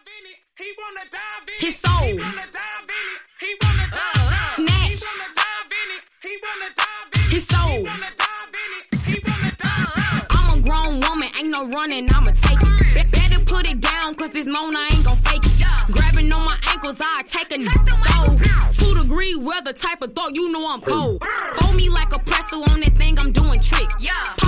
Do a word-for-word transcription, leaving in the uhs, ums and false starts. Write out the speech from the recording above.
His soul snatched. His soul. I'm a grown woman, ain't no running, I'ma take it. Be- better put it down, cause this moan I ain't gon' fake it. Grabbing on my ankles, I take a n- soul. Two degree weather type of thought, you know I'm cold. Fold me like a pretzel on that thing, I'm doing tricks.